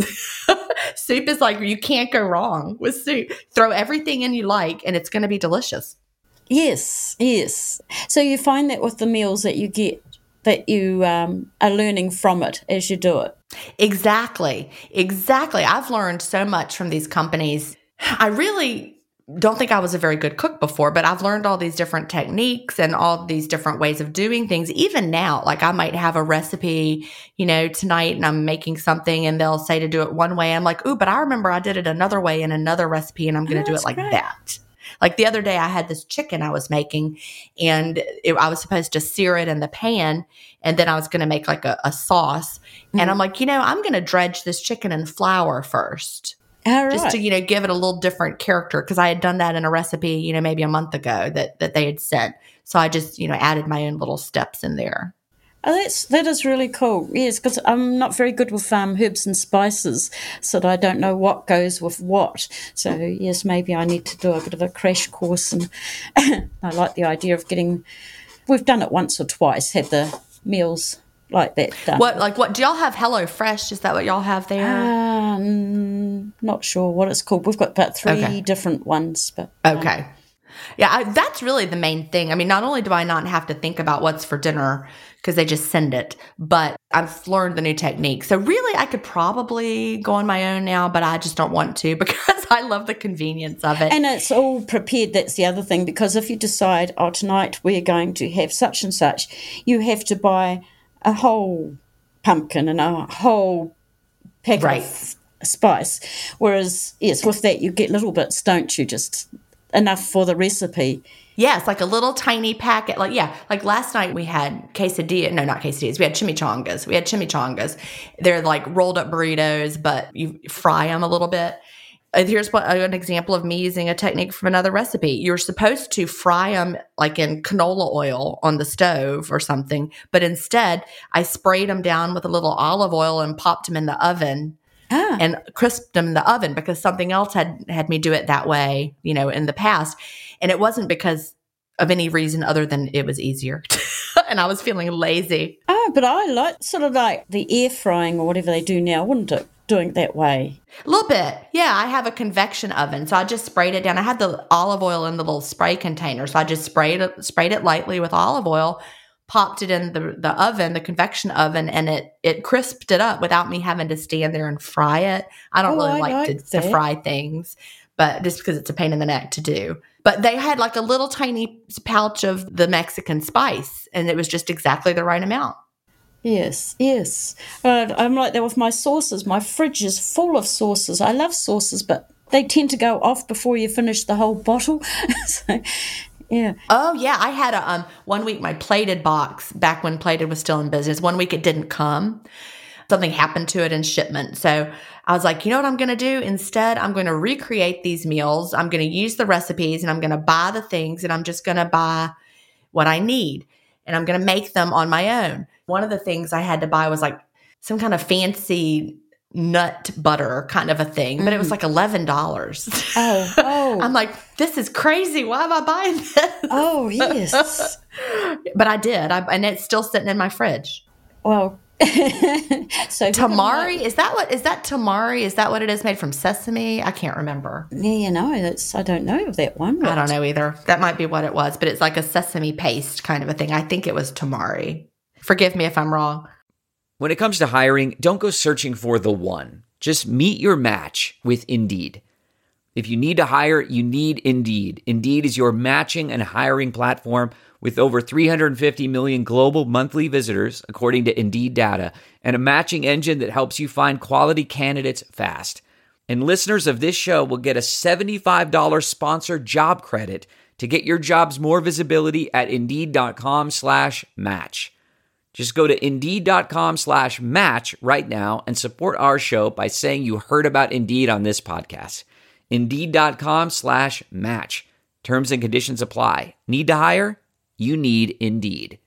soup is like, you can't go wrong with soup. Throw everything in you like, and it's going to be delicious. Yes, yes. So you find that with the meals that you get, that you are learning from it as you do it. Exactly. Exactly. I've learned so much from these companies. I really don't think I was a very good cook before, but I've learned all these different techniques and all these different ways of doing things. Even now, like I might have a recipe, tonight and I'm making something and they'll say to do it one way. I'm like, ooh, but I remember I did it another way in another recipe and I'm going Oh, to do it that's like great. that. Like the other day, I had this chicken I was making, and I was supposed to sear it in the pan, and then I was going to make like a sauce. And I'm like, I'm going to dredge this chicken in flour first, All just to right. give it a little different character, because I had done that in a recipe, maybe a month ago that they had sent. So I just added my own little steps in there. Oh, that is really cool. Yes, because I'm not very good with herbs and spices, so that I don't know what goes with what. So yes, maybe I need to do a bit of a crash course. And I like the idea of getting. We've done it once or twice. Had the meals like that done. What do y'all have? Hello Fresh? Is that what y'all have there? Not sure what it's called. We've got about three Okay. different ones, but Okay. Yeah, that's really the main thing. I mean, not only do I not have to think about what's for dinner because they just send it, but I've learned the new technique. So really, I could probably go on my own now, but I just don't want to because I love the convenience of it. and it's all prepared. That's the other thing, because if you decide, oh, tonight we're going to have such and such, you have to buy a whole pumpkin and a whole packet Right. of spice. Whereas, yes, with that you get little bits, don't you? Just enough for the recipe. Yeah, it's like a little tiny packet. Like last night we had quesadilla. No, not quesadillas. We had chimichangas. They're like rolled up burritos, but you fry them a little bit. Here's an example of me using a technique from another recipe. You're supposed to fry them like in canola oil on the stove or something, but instead I sprayed them down with a little olive oil and popped them in the oven Ah, and crisped them in the oven because something else had me do it that way, in the past. And it wasn't because of any reason other than it was easier. And I was feeling lazy. but I like sort of like the air frying or whatever they do now, wouldn't it? Doing it that way. A little bit. Yeah, I have a convection oven. So I just sprayed it down. I had the olive oil in the little spray container. So I just sprayed it lightly with olive oil, popped it in the oven, the convection oven, and it crisped it up without me having to stand there and fry it. I don't Oh, really I like like to that. fry things, but just because it's a pain in the neck to do. But they had like a little tiny pouch of the Mexican spice, and it was just exactly the right amount. Yes, yes. I'm like that with my sauces. My fridge is full of sauces. I love sauces, but they tend to go off before you finish the whole bottle. So, yeah. Oh yeah, I had a 1 week my Plated box back when Plated was still in business. 1 week it didn't come. Something happened to it in shipment. So I was like, you know what I'm going to do? Instead, I'm going to recreate these meals. I'm going to use the recipes and I'm going to buy the things and I'm just going to buy what I need and I'm going to make them on my own. One of the things I had to buy was like some kind of fancy nut butter kind of a thing, but it was like $11. Oh. I'm like, this is crazy. Why am I buying this? Oh, yes. But I did. And it's still sitting in my fridge. Well, so tamari, is that tamari? Is that what it is, made from sesame? I can't remember. Yeah, I don't know of that one. I don't know either. That might be what it was, but it's like a sesame paste kind of a thing. I think it was tamari. Forgive me if I'm wrong. When it comes to hiring, don't go searching for the one. Just meet your match with Indeed. If you need to hire, you need Indeed. Indeed is your matching and hiring platform with over 350 million global monthly visitors, according to Indeed data, and a matching engine that helps you find quality candidates fast. And listeners of this show will get a $75 sponsored job credit to get your jobs more visibility at Indeed.com/match. Just go to Indeed.com/match right now and support our show by saying you heard about Indeed on this podcast. Indeed.com/match. Terms and conditions apply. Need to hire? You need Indeed.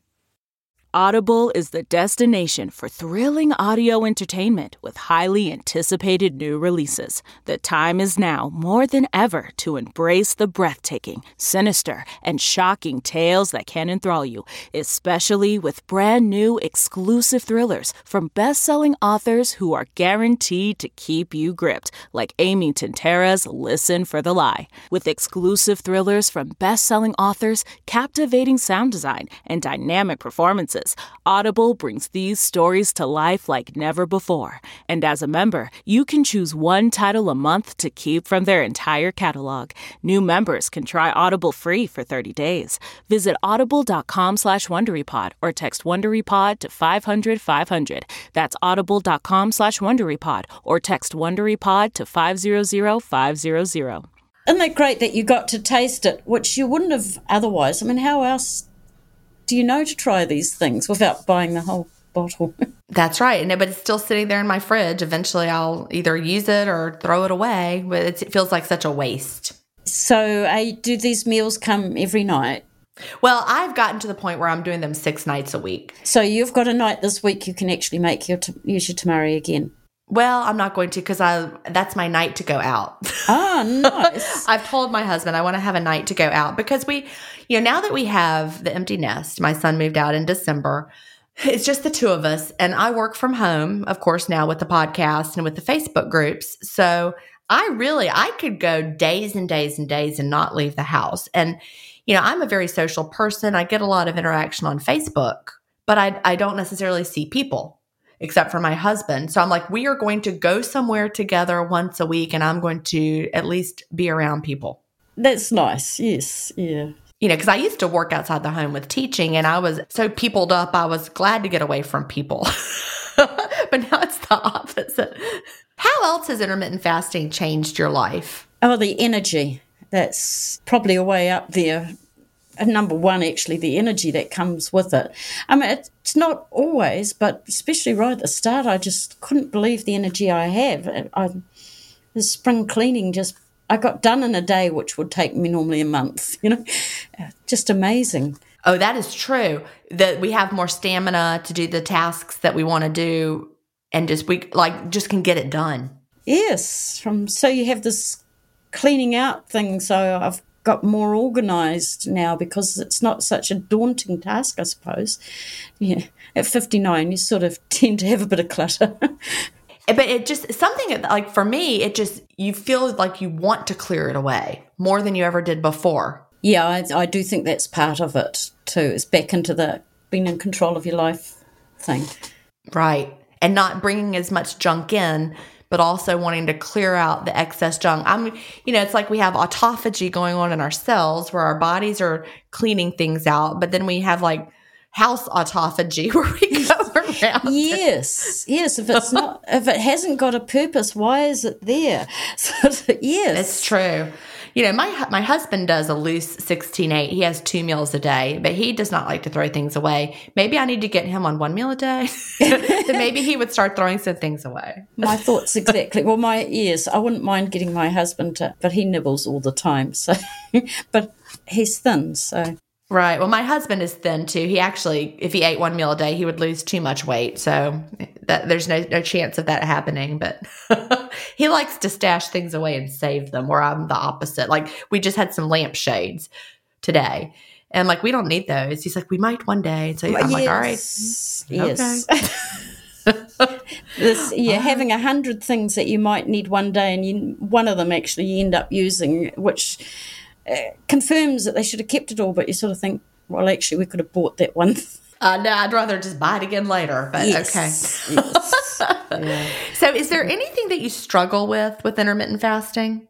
Audible is the destination for thrilling audio entertainment with highly anticipated new releases. The time is now more than ever to embrace the breathtaking, sinister, and shocking tales that can enthrall you, especially with brand new exclusive thrillers from best-selling authors who are guaranteed to keep you gripped, like Amy Tintera's Listen for the Lie. With exclusive thrillers from best-selling authors, captivating sound design, and dynamic performances, Audible brings these stories to life like never before. And as a member, you can choose one title a month to keep from their entire catalog. New members can try Audible free for 30 days. Visit audible.com/WonderyPod or text WonderyPod to 500-500. That's audible.com/WonderyPod or text WonderyPod to 500-500. Isn't that great that you got to taste it, which you wouldn't have otherwise? I mean, how else do you know to try these things without buying the whole bottle? That's right. But it's still sitting there in my fridge. Eventually, I'll either use it or throw it away. But it feels like such a waste. So do these meals come every night? Well, I've gotten to the point where I'm doing them 6 nights a week. So you've got a night this week you can actually make use your tamari again. Well, I'm not going to because that's my night to go out. Oh, nice. I've told my husband I want to have a night to go out because now that we have the empty nest, my son moved out in December. It's just the two of us. And I work from home, of course, now with the podcast and with the Facebook groups. So I could go days and days and days and not leave the house. And, I'm a very social person. I get a lot of interaction on Facebook, but I don't necessarily see people except for my husband. So I'm like, we are going to go somewhere together once a week and I'm going to at least be around people. That's nice. Yes. Yeah. Because I used to work outside the home with teaching and I was so peopled up, I was glad to get away from people. But now it's the opposite. How else has intermittent fasting changed your life? Oh, the energy. That's probably a way up there. Number one, actually, the energy that comes with it. I mean, it's not always, but especially right at the start, I just couldn't believe the energy I have. The spring cleaning I got done in a day, which would take me normally a month, just amazing. Oh, that is true. That we have more stamina to do the tasks that we want to do and just can get it done. Yes. So you have this cleaning out thing. So I've got more organised now because it's not such a daunting task, I suppose. Yeah, at 59, you sort of tend to have a bit of clutter. But it just, something like for me, you feel like you want to clear it away more than you ever did before. Yeah, I do think that's part of it too. It's back into the being in control of your life thing. Right. And not bringing as much junk in, but also wanting to clear out the excess junk. It's like we have autophagy going on in our cells where our bodies are cleaning things out, but then we have like house autophagy where we go around. Yes. If it hasn't got a purpose, why is it there? Yes. It's true. My husband does a loose 16-8. He has 2 meals a day, but he does not like to throw things away. Maybe I need to get him on 1 meal a day. Then maybe he would start throwing some things away. My thoughts exactly. Well, I wouldn't mind getting my husband to, but he nibbles all the time. So, but he's thin, so. Right. Well, my husband is thin too. He actually, if he ate 1 meal a day, he would lose too much weight. So there's no chance of that happening. But he likes to stash things away and save them, where I'm the opposite. Like, we just had some lampshades today. And like, we don't need those. He's like, we might one day. So I'm like, all right. Yes. Okay. Having 100 things that you might need one day, and one of them actually you end up using, which confirms that they should have kept it all, but you sort of think, well, actually, we could have bought that one. No, I'd rather just buy it again later, but okay. Yes. Yeah. So is there anything that you struggle with intermittent fasting?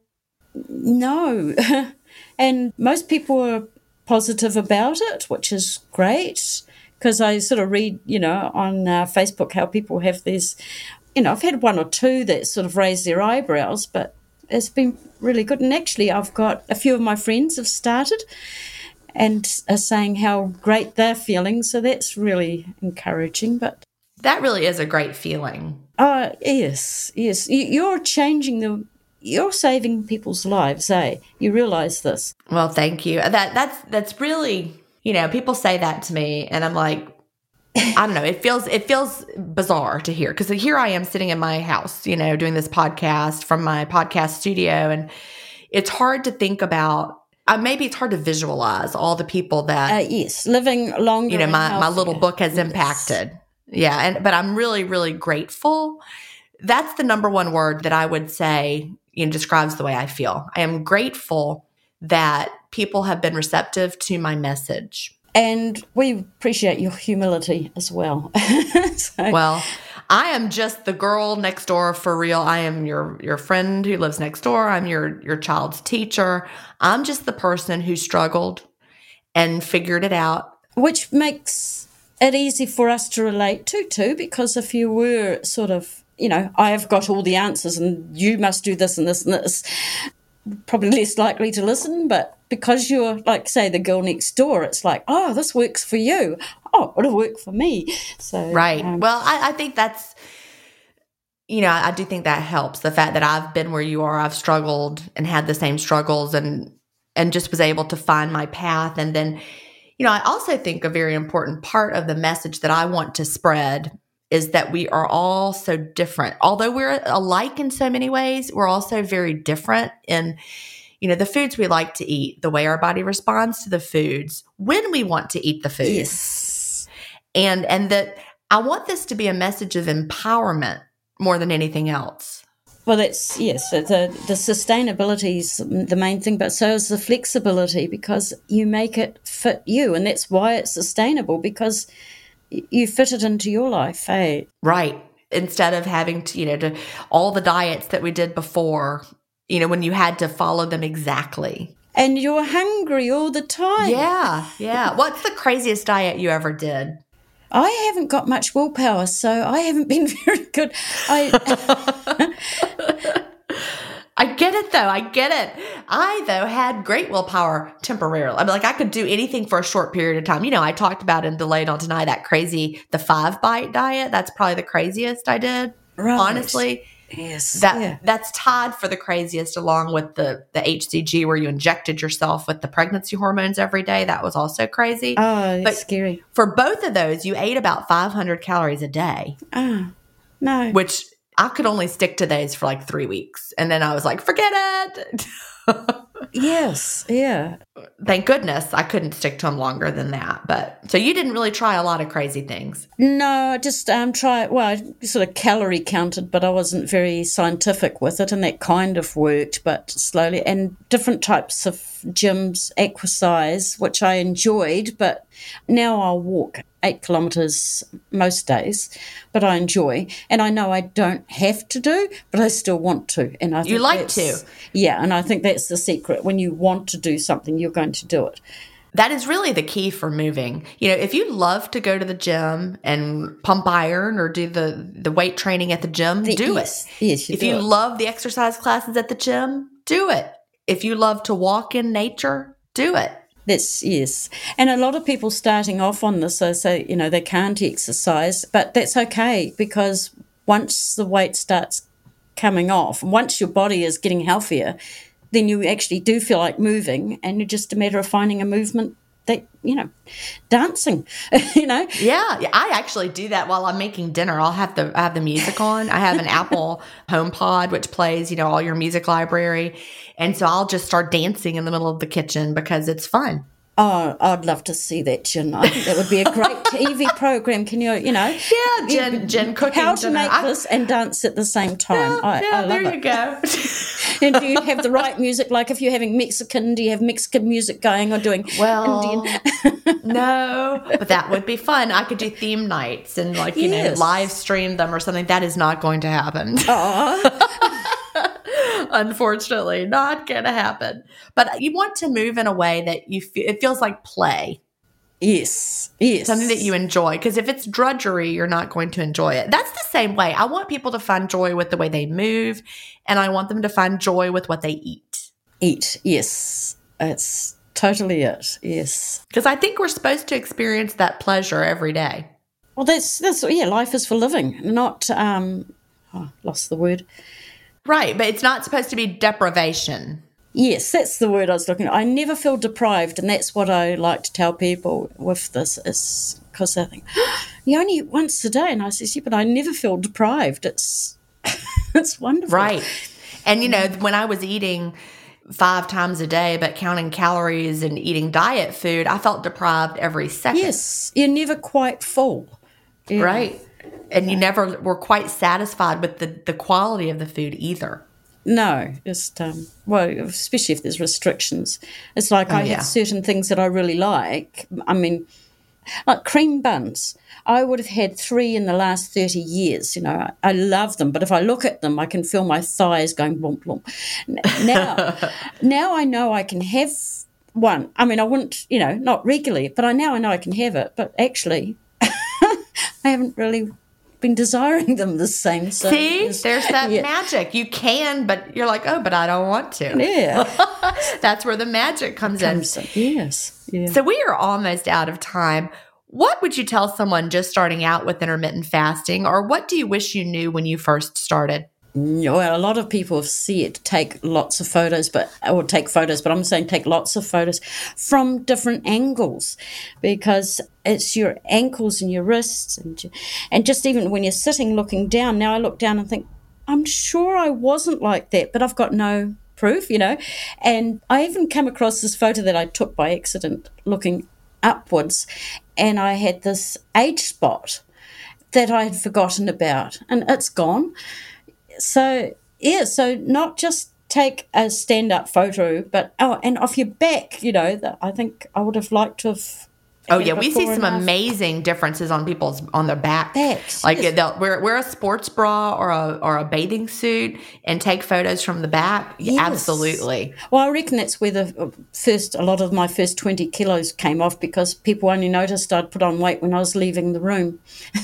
No. And most people are positive about it, which is great, because I sort of read, on Facebook how people have these, I've had 1 or 2 that sort of raise their eyebrows, but it's been really good. And actually, I've got a few of my friends have started and are saying how great they're feeling. So that's really encouraging. But that really is a great feeling. Yes. You're you're saving people's lives, eh? You realize this. Well, thank you. That's really, people say that to me, and I'm like, I don't know. It feels bizarre to hear, because here I am sitting in my house, doing this podcast from my podcast studio, and it's hard to think about. Maybe it's hard to visualize all the people that living longer. My little book has impacted. Yeah, but I'm really, really grateful. That's the number one word that I would say describes the way I feel. I am grateful that people have been receptive to my message. And we appreciate your humility as well. Well, I am just the girl next door for real. I am your friend who lives next door. I'm your child's teacher. I'm just the person who struggled and figured it out. Which makes it easy for us to relate to too, because if you were sort of, I have got all the answers and you must do this and this and this, probably less likely to listen. But because you're, like, say, the girl next door, it's like, oh, this works for you. Oh, it'll work for me. So right. Well, I think that's, I do think that helps. The fact that I've been where you are, I've struggled and had the same struggles and just was able to find my path. And then, I also think a very important part of the message that I want to spread is that we are all so different. Although we're alike in so many ways, we're also very different in, the foods we like to eat, the way our body responds to the foods, when we want to eat the foods. Yes. And that I want this to be a message of empowerment more than anything else. Well, that's, yes, the sustainability is the main thing, but so is the flexibility, because you make it fit you, and that's why it's sustainable, because you fit it into your life, eh? Right. Instead of having to, to all the diets that we did before, when you had to follow them exactly. And you're hungry all the time. Yeah. What's the craziest diet you ever did? I haven't got much willpower, so I haven't been very good. I get it, though. I get it. I, though, had great willpower temporarily. I mean, I could do anything for a short period of time. I talked about in Delayed on Tonight, the 5-bite diet. That's probably the craziest I did. Right. Honestly. Yes. That's tied for the craziest, along with the HCG, where you injected yourself with the pregnancy hormones every day. That was also crazy. Oh, that's scary. For both of those, you ate about 500 calories a day. Oh, no. Which I could only stick to those for 3 weeks. And then I was like, forget it. Yes. Yeah. Thank goodness I couldn't stick to them longer than that. But so you didn't really try a lot of crazy things. No, I just I sort of calorie counted, but I wasn't very scientific with it, and that kind of worked, but slowly. And different types of gyms, exercise, which I enjoyed, but now I'll walk 8 kilometres most days, but I enjoy. And I know I don't have to do, but I still want to. And I think you like to. Yeah, and I think that's the secret. When you want to do something, you're going to do it. That is really the key for moving. If you love to go to the gym and pump iron or do the weight training at the gym, do it. Yes, if you love the exercise classes at the gym, do it. If you love to walk in nature, do it. Yes. And a lot of people starting off on this, they say, they can't exercise, but that's okay, because once the weight starts coming off, once your body is getting healthier, then you actually do feel like moving, and it's just a matter of finding a movement that, dancing, Yeah, I actually do that while I'm making dinner. I have the music on. I have an Apple HomePod, which plays, all your music library. And so I'll just start dancing in the middle of the kitchen because it's fun. Oh, I'd love to see that, Jen. I think that would be a great TV program. Can you, Yeah, Jen cooking how to dinner. make this and dance at the same time. I love there it. you go. And do you have the right music? Like if you're having Mexican, do you have Mexican music going, or doing Indian? No, but that would be fun. I could do theme nights and live stream them or something. That is not going to happen. Unfortunately, not going to happen. But you want to move in a way that it feels like play. Yes. Something that you enjoy. Because if it's drudgery, you're not going to enjoy it. That's the same way. I want people to find joy with the way they move, and I want them to find joy with what they eat. Yes. That's totally it. Yes. Because I think we're supposed to experience that pleasure every day. Well, that's life is for living, not, lost the word. Right, but it's not supposed to be deprivation. Yes, that's the word I was looking at. I never feel deprived, and that's what I like to tell people with this, is because they think, you only eat once a day. And I says, yeah, but I never feel deprived. It's wonderful. Right. And, when I was eating 5 times a day but counting calories and eating diet food, I felt deprived every second. Yes, you're never quite full. Yeah. Right. And you never were quite satisfied with the quality of the food either. No, just, especially if there's restrictions. It's like I have certain things that I really like. I mean, like cream buns. I would have had 3 in the last 30 years. I love them, but if I look at them, I can feel my thighs going blump, blump. Now I know I can have one. I mean, I wouldn't, not regularly, but I know I can have it. But actually, I haven't really been desiring them the same. So see, there's that magic. You can, but you're like, oh, but I don't want to. Yeah. That's where the magic comes in. Yes. Yeah. So we are almost out of time. What would you tell someone just starting out with intermittent fasting, or what do you wish you knew when you first started? Well, a lot of people have said take lots of photos, but I'm saying take lots of photos from different angles, because it's your ankles and your wrists and just even when you're sitting looking down. Now I look down and think, I'm sure I wasn't like that, but I've got no proof, And I even come across this photo that I took by accident looking upwards, and I had this age spot that I had forgotten about, and it's gone. So not just take a stand-up photo, but, and off your back, I think I would have liked to have. Oh, yeah, we see some amazing differences on their backs. Like they'll wear a sports bra or a bathing suit and take photos from the back. Yes. Absolutely. Well, I reckon that's where a lot of my first 20 kilos came off, because people only noticed I'd put on weight when I was leaving the room.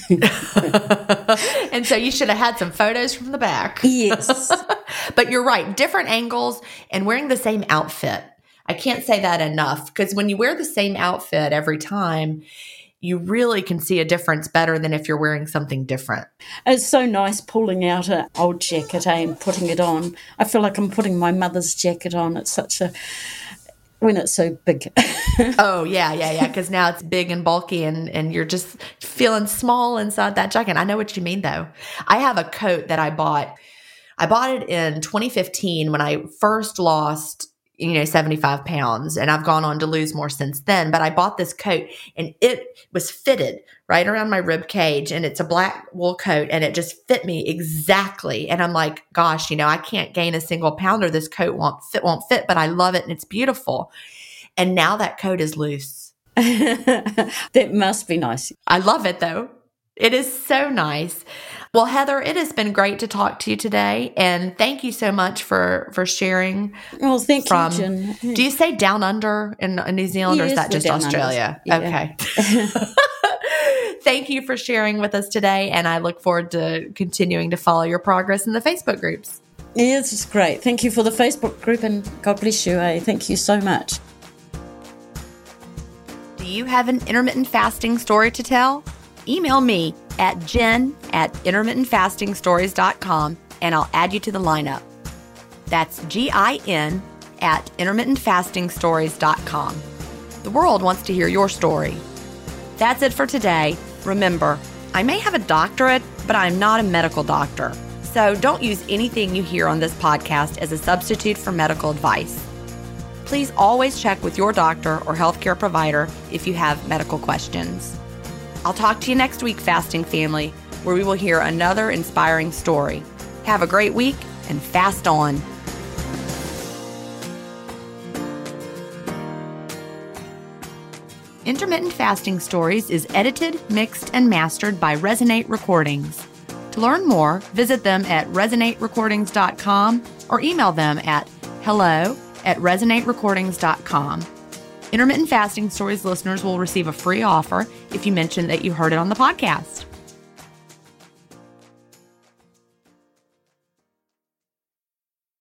And so you should have had some photos from the back. Yes. But you're right, different angles and wearing the same outfit. I can't say that enough, because when you wear the same outfit every time, you really can see a difference better than if you're wearing something different. It's so nice pulling out an old jacket and putting it on. I feel like I'm putting my mother's jacket on. It's when it's so big. Oh, yeah, because now it's big and bulky and you're just feeling small inside that jacket. I know what you mean, though. I have a coat that I bought. I bought it in 2015 when I first lost 75 pounds, and I've gone on to lose more since then. But I bought this coat and it was fitted right around my rib cage, and it's a black wool coat, and it just fit me exactly. And I'm like, gosh, I can't gain a single pound or this coat won't fit, but I love it and it's beautiful. And now that coat is loose. That must be nice. I love it though. It is so nice. Well, Heather, it has been great to talk to you today. And thank you so much for sharing. Well, thank you, Jen. Do you say down under in New Zealand, or is that just Australia? Yeah. Okay. Thank you for sharing with us today. And I look forward to continuing to follow your progress in the Facebook groups. Yes, it's great. Thank you for the Facebook group, and God bless you. Thank you so much. Do you have an intermittent fasting story to tell? Email me at jen@intermittentfastingstories.com and I'll add you to the lineup. That's GIN@intermittentfastingstories.com. The world wants to hear your story. That's it for today. Remember, I may have a doctorate, but I'm not a medical doctor. So don't use anything you hear on this podcast as a substitute for medical advice. Please always check with your doctor or healthcare provider if you have medical questions. I'll talk to you next week, Fasting Family, where we will hear another inspiring story. Have a great week and fast on. Intermittent Fasting Stories is edited, mixed, and mastered by Resonate Recordings. To learn more, visit them at resonaterecordings.com or email them at hello@resonaterecordings.com. Intermittent Fasting Stories listeners will receive a free offer if you mention that you heard it on the podcast.